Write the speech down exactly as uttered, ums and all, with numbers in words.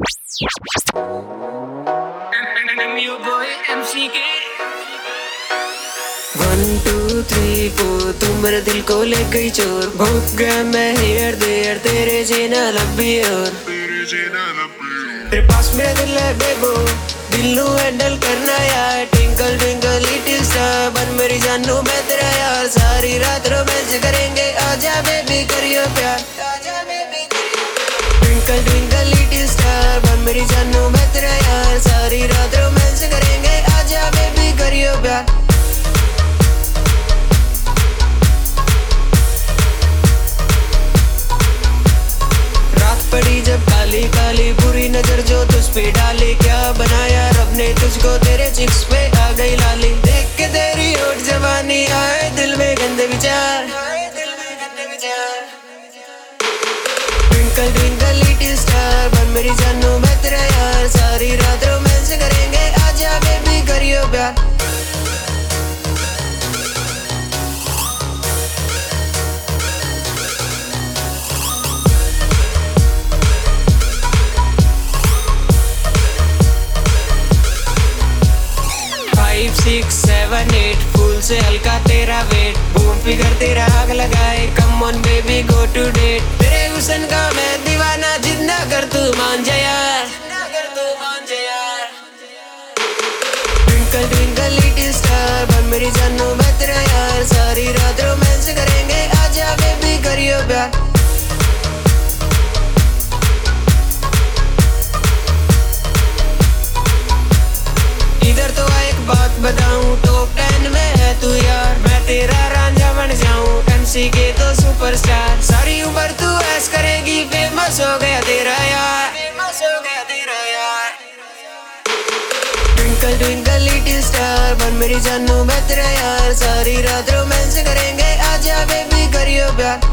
I'm your boy M C K। One two three four तू मेरे दिल को ले गई चोर, भूख गया मैं हियर देयर तेरे जीना लंबी और तेरे पास मेरा दिल है बेबो, दिल नू हैंडल करना यार। ट्विंकल ट्विंकल लिटिल स्टार बन मेरी जानू मैं तेरा यार, सारी रात रोमांस करेंगे आजा बेबी करियो प्यार। ट्विंकल ट्विंकल लिटिल स्टार बन मेरी जानू मैं तेरा यार, सारी रात रोमांस करेंगे आजा बेबी करियो प्यार। पड़ी जब काली काली बुरी नजर जो तुझ पे डाली, क्या बनाया रब ने तुझको तेरे चिक्स पे आ गई लाली। देख के तेरी होठ जवानी आए दिल में गंदे विचार, ट्विंकल ट्विंकल लिटिल स्टार बन मेरी जानू मैं तेरा यार, सारी रात रोमांस करेंगे आजा बेबी करियो प्यार। फाइव सिक्स सेवन एट फूल से हल्का तेरा वेट, बूम फिगर तेरा आग लगाए come on baby go to date. तेरे हुस्न का मैं दीवाना जितना कर तू मान जा यार, ट्विंकल ट्विंकल लिटिल स्टार बन मेरी जानू मैं तेरा यार, सारी रात रोमांस करेंगे आजा बेबी करियो प्यार। इधर तो एक बात बताऊं टॉप टेन में है तू यार, मैं तेरा रांझा बन जाऊं एमसी के तो सुपरस्टार। सारी उम्र तू ऐश करेगी फेमस हो गया तेरा यार, फेमस हो गया तेरा यार। ट्विंकल ट्विंकल लिटिल स्टार बन मेरी जानू मैं तेरा यार, सारी रात रोमांस करेंगे आजा बेबी करियो प्यार।